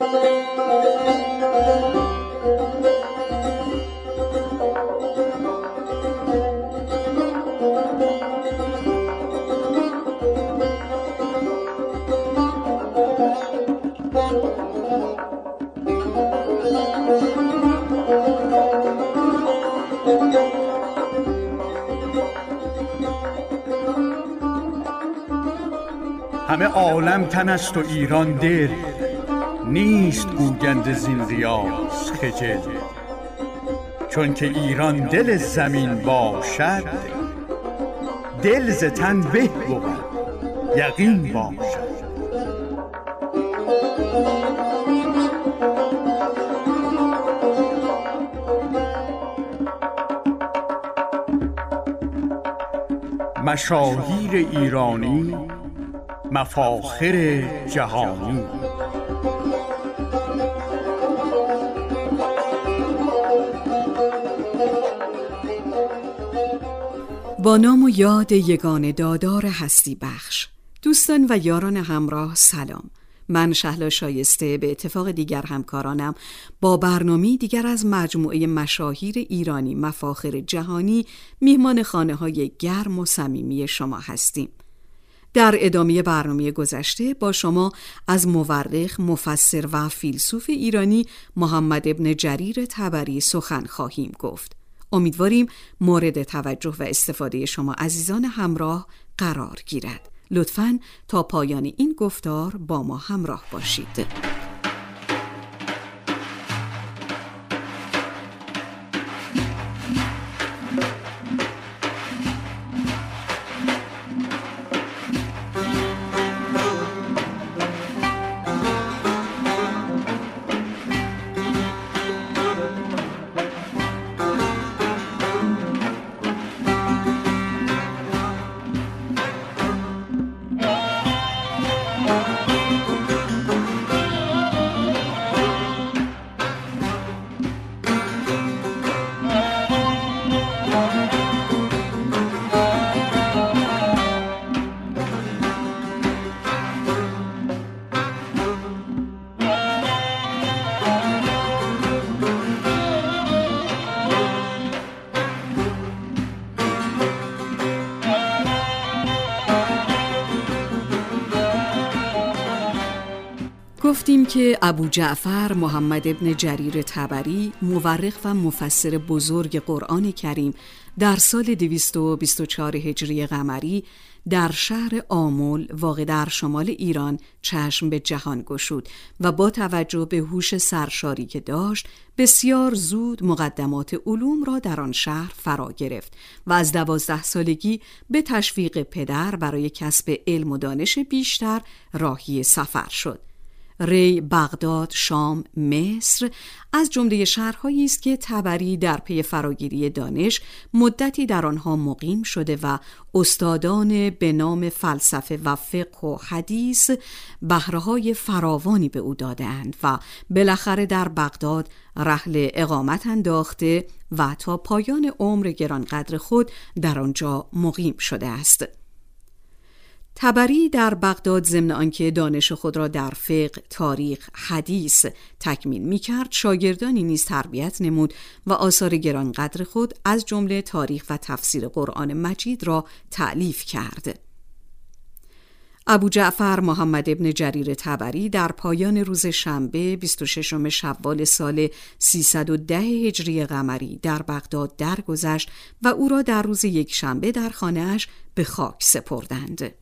همه عالم تن است و ایران دل، نیست گوگند زین ریاض خجل. چون که ایران دل زمین باشد، دل ز تن به بود یقین باشد. مشاهیر ایرانی، مفاخر جهانی. با نام و یاد یگانه دادار هستی بخش. دوستان و یاران همراه سلام. من شهلا شایسته به اتفاق دیگر همکارانم با برنامه دیگر از مجموعه مشاهیر ایرانی مفاخر جهانی میهمان خانه‌های گرم و صمیمی شما هستیم. در ادامه برنامه گذشته با شما از مورخ، مفسر و فیلسوف ایرانی محمد ابن جریر طبری سخن خواهیم گفت. امیدواریم مورد توجه و استفاده شما عزیزان همراه قرار گیرد. لطفاً تا پایان این گفتار با ما همراه باشید. گفتیم که ابو جعفر محمد ابن جریر طبری مورخ و مفسر بزرگ قرآن کریم در سال 224 هجری قمری در شهر آمل واقع در شمال ایران چشم به جهان گشود و با توجه به هوش سرشاری که داشت بسیار زود مقدمات علوم را در آن شهر فرا گرفت و از 12 سالگی به تشویق پدر برای کسب علم و دانش بیشتر راهی سفر شد. ری، بغداد، شام، مصر از جمله شهرهایی است که طبری در پی فراگیری دانش مدتی در آنها مقیم شده و استادان به نام فلسفه و فقه و حدیث بهره‌های فراوانی به او داده‌اند و بالاخره در بغداد رحل اقامت انداخته و تا پایان عمر گرانقدر خود در آنجا مقیم شده است. طبری در بغداد ضمن آنکه دانش خود را در فقه، تاریخ، حدیث تکمیل می‌کرد، شاگردانی نیز تربیت نمود و آثار گرانقدر خود از جمله تاریخ و تفسیر قرآن مجید را تألیف کرد. ابو جعفر محمد ابن جریر طبری در پایان روز شنبه 26 شوال سال 310 هجری قمری در بغداد درگذشت و او را در روز یکشنبه در خانه‌اش به خاک سپردند.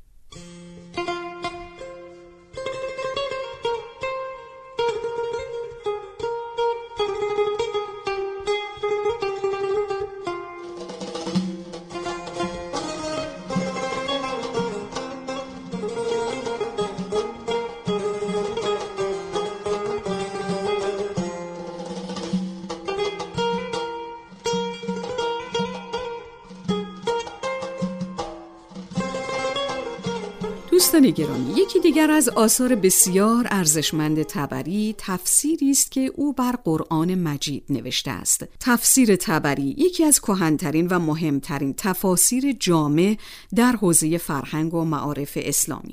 دوستان گرامی، یکی دیگر از آثار بسیار ارزشمند طبری تفسیری است که او بر قرآن مجید نوشته است. تفسیر طبری یکی از کهن‌ترین و مهمترین تفاسیر جامع در حوزه فرهنگ و معارف اسلامی است.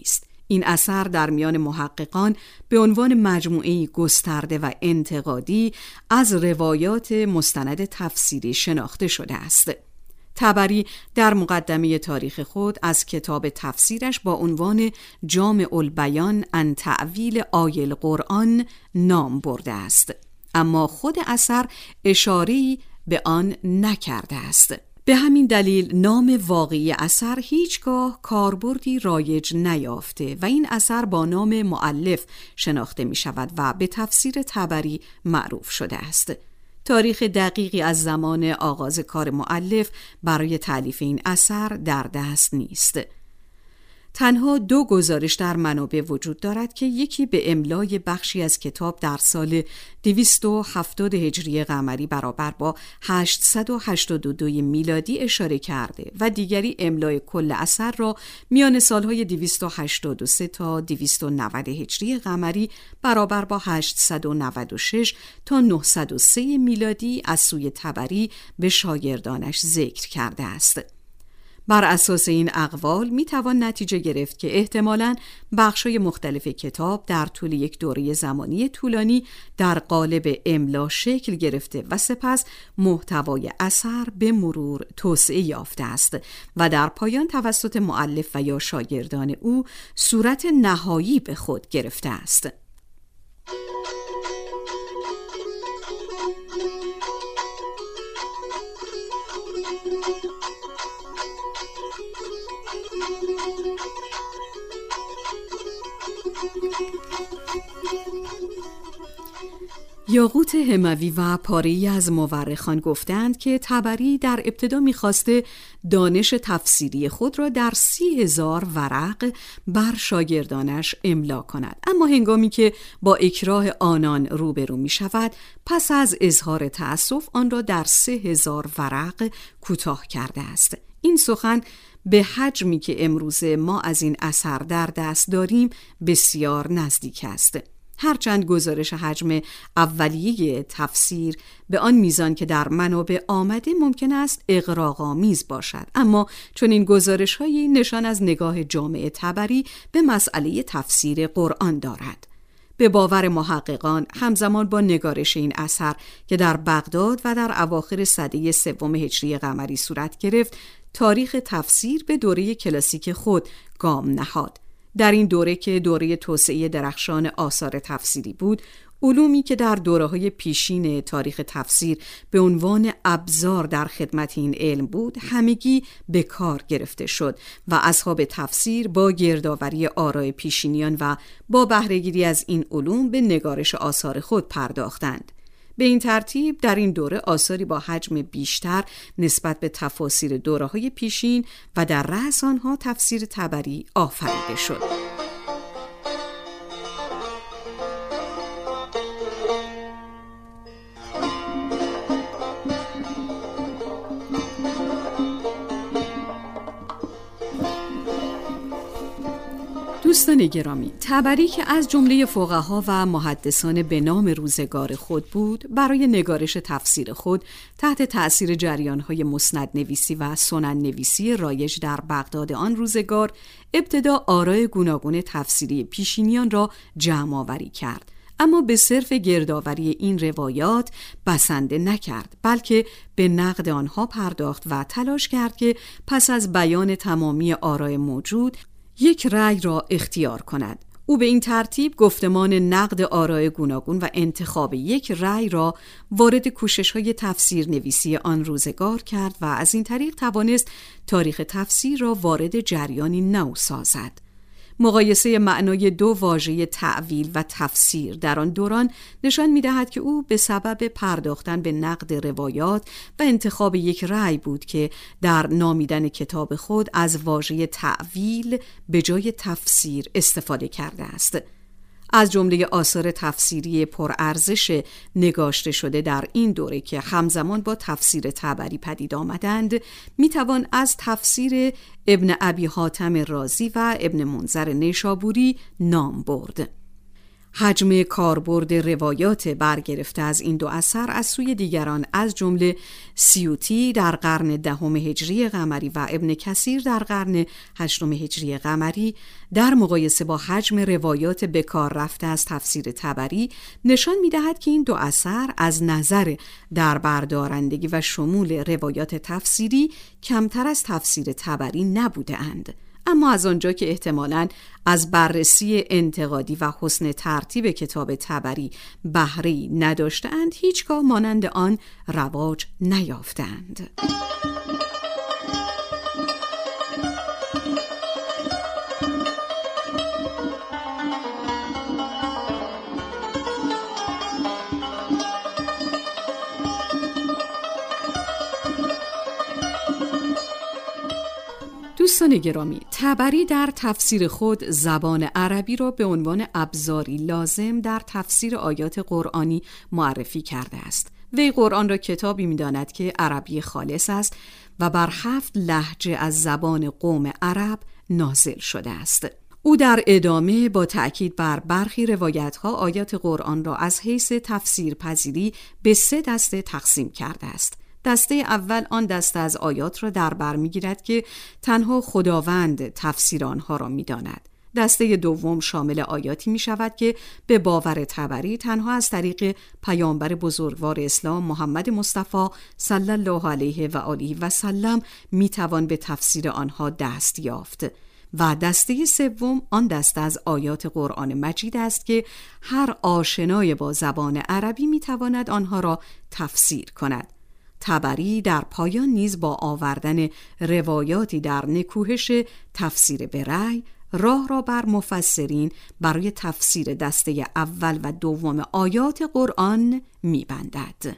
این اثر در میان محققان به عنوان مجموعه‌ای گسترده و انتقادی از روایات مستند تفسیری شناخته شده است. طبری در مقدمه تاریخ خود از کتاب تفسیرش با عنوان جامع البیان عن تأویل آیه القرآن نام برده است، اما خود اثر اشاره‌ای به آن نکرده است. به همین دلیل نام واقعی اثر هیچگاه کاربردی رایج نیافته و این اثر با نام مؤلف شناخته می شود و به تفسیر طبری معروف شده است. تاریخ دقیقی از زمان آغاز کار مؤلف برای تألیف این اثر در دست نیست. تنها 2 گزارش در منابع وجود دارد که یکی به املای بخشی از کتاب در سال 270 هجری قمری برابر با 882 میلادی اشاره کرده و دیگری املای کل اثر را میان سالهای 283 تا 290 هجری قمری برابر با 896 تا 903 میلادی از سوی طبری به شاگردانش ذکر کرده است. بر اساس این اقوال می توان نتیجه گرفت که احتمالاً بخش‌های مختلف کتاب در طول یک دوره زمانی طولانی در قالب املا شکل گرفته و سپس محتوای اثر به مرور توسعه یافته است و در پایان توسط مؤلف و یا شاگردان او صورت نهایی به خود گرفته است. یاقوت هموی و پاره‌ای از مورخان گفتند که طبری در ابتدا می‌خواسته دانش تفسیری خود را در 30,000 ورق بر شاگردانش املا کند، اما هنگامی که با اکراه آنان روبرو می‌شود پس از اظهار تأسف آن را در 3,000 ورق کوتاه کرده است. این سخن به حجمی که امروز ما از این اثر در دست داریم بسیار نزدیک است. هرچند گزارش حجم اولیه تفسیر به آن میزان که در منابع آمده ممکن است اغراق‌آمیز باشد، اما چون این گزارش‌هایی نشان از نگاه جامع طبری به مسئله تفسیر قرآن دارد. به باور محققان همزمان با نگارش این اثر که در بغداد و در اواخر سده 3 هجری قمری صورت گرفت، تاریخ تفسیر به دوره کلاسیک خود گام نهاد. در این دوره که دوره توسعه درخشان آثار تفسیری بود، علومی که در دوره‌های پیشین تاریخ تفسیر به عنوان ابزار در خدمت این علم بود، همگی به کار گرفته شد و اصحاب تفسیر با گردآوری آراء پیشینیان و با بهره‌گیری از این علوم به نگارش آثار خود پرداختند. به این ترتیب در این دوره آثاری با حجم بیشتر نسبت به تفاسیر دوره‌های پیشین و در رأس آنها تفسیر طبری آفریده شد. دوستان گرامی، طبری که از جمله فقها و محدثان به نام روزگار خود بود، برای نگارش تفسیر خود تحت تأثیر جریان‌های مسند نویسی و سنن نویسی رایج در بغداد آن روزگار، ابتدا آراء گوناگون تفسیری پیشینیان را جمع آوری کرد، اما به صرف گردآوری این روایات بسنده نکرد، بلکه به نقد آنها پرداخت و تلاش کرد که پس از بیان تمامی آراء موجود یک رأی را اختیار کند. او به این ترتیب گفتمان نقد آراء گوناگون و انتخاب یک رأی را وارد کوشش‌های تفسیر نویسی آن روزگار کرد و از این طریق توانست تاریخ تفسیر را وارد جریانی نو سازد. مقایسه معنای 2 واژه تأویل و تفسیر در آن دوران نشان می‌دهد که او به سبب پرداختن به نقد روایات و انتخاب یک رأی بود که در نامیدن کتاب خود از واژه تأویل به جای تفسیر استفاده کرده است. از جمله آثار تفسیری پرارزش نگاشته شده در این دوره که همزمان با تفسیر طبری پدید آمدند، میتوان از تفسیر ابن ابی حاتم رازی و ابن منذر نیشابوری نام برد. حجم کاربرد روایات برگرفته از این دو اثر از سوی دیگران از جمله سیوطی در قرن 10 هجری قمری و ابن کثیر در قرن 8 هجری قمری در مقایسه با حجم روایات به کار رفته از تفسیر طبری نشان می‌دهد که این دو اثر از نظر در بردارندگی و شمول روایات تفسیری کمتر از تفسیر طبری نبوده‌اند. اما از آنجا که احتمالاً از بررسی انتقادی و حسن ترتیب کتاب طبری بهره‌ای نداشته‌اند، هیچگاه مانند آن رواج نیافتند. دوستان گرامی، طبری در تفسیر خود زبان عربی را به عنوان ابزاری لازم در تفسیر آیات قرآنی معرفی کرده است. وی قرآن را کتابی می‌داند که عربی خالص است و بر 7 لهجه از زبان قوم عرب نازل شده است. او در ادامه با تأکید بر برخی روایت‌ها آیات قرآن را از حیث تفسیر پذیری به 3 دسته تقسیم کرده است. دسته اول آن دسته از آیات را در بر می‌گیرد که تنها خداوند تفسیر آنها را می‌داند. دسته دوم شامل آیاتی می‌شود که به باور طبری تنها از طریق پیامبر بزرگوار اسلام محمد مصطفی صلی الله علیه و آله و سلم می‌توان به تفسیر آنها دست یافت. و دسته سوم آن دسته از آیات قرآن مجید است که هر آشنای با زبان عربی می‌تواند آنها را تفسیر کند. طبری در پایان نیز با آوردن روایاتی در نکوهش تفسیر به رأی راه را بر مفسرین برای تفسیر دسته اول و دوم آیات قرآن می‌بندد.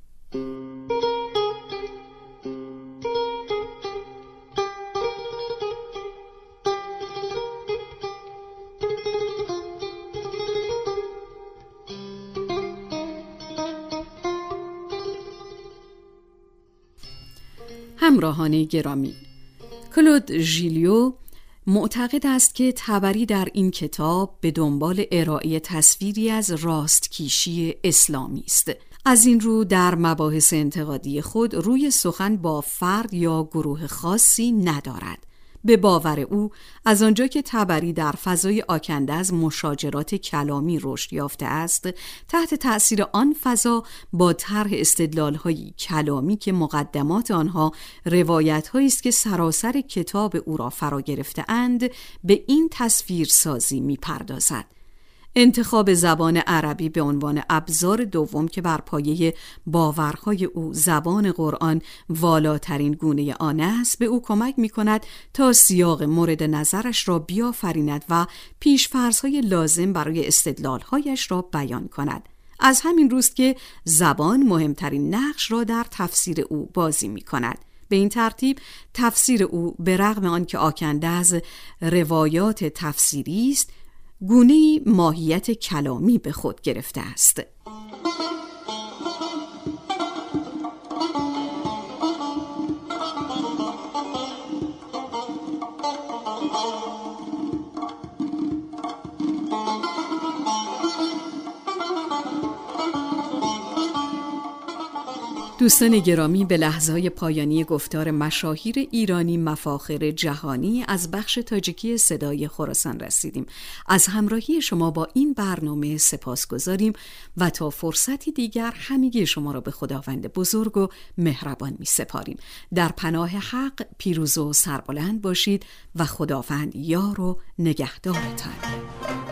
همراهان گرامی، کلود ژیلیو معتقد است که طبری در این کتاب به دنبال ارائه تصویری از راستکیشی اسلامی است. از این رو در مباحث انتقادی خود روی سخن با فرد یا گروه خاصی ندارد. به باور او از آنجا که طبری در فضای آکنده از مشاجرات کلامی رشد یافته است، تحت تأثیر آن فضا با طرح استدلال‌های کلامی که مقدمات آنها روایت‌هایی است که سراسر کتاب او را فرا گرفته‌اند، به این تصویرسازی می‌پردازد. انتخاب زبان عربی به عنوان ابزار دوم که بر پایه باورهای او زبان قرآن والاترین گونه آن است، به او کمک می‌کند تا سیاق مورد نظرش را بیافریند و پیش‌فرض‌های لازم برای استدلال‌هایش را بیان کند. از همین روست که زبان مهمترین نقش را در تفسیر او بازی می‌کند. به این ترتیب تفسیر او به رغم آنکه آکنده از روایات تفسیری است، گونه‌ای ماهیت کلامی به خود گرفته است. دوستان گرامی، به لحظه‌های پایانی گفتار مشاهیر ایرانی مفاخر جهانی از بخش تاجیکی صدای خراسان رسیدیم. از همراهی شما با این برنامه سپاسگزاریم و تا فرصتی دیگر همگی شما را به خداوند بزرگ و مهربان می سپاریم. در پناه حق پیروز و سربلند باشید و خداوند یار و نگهدارتان.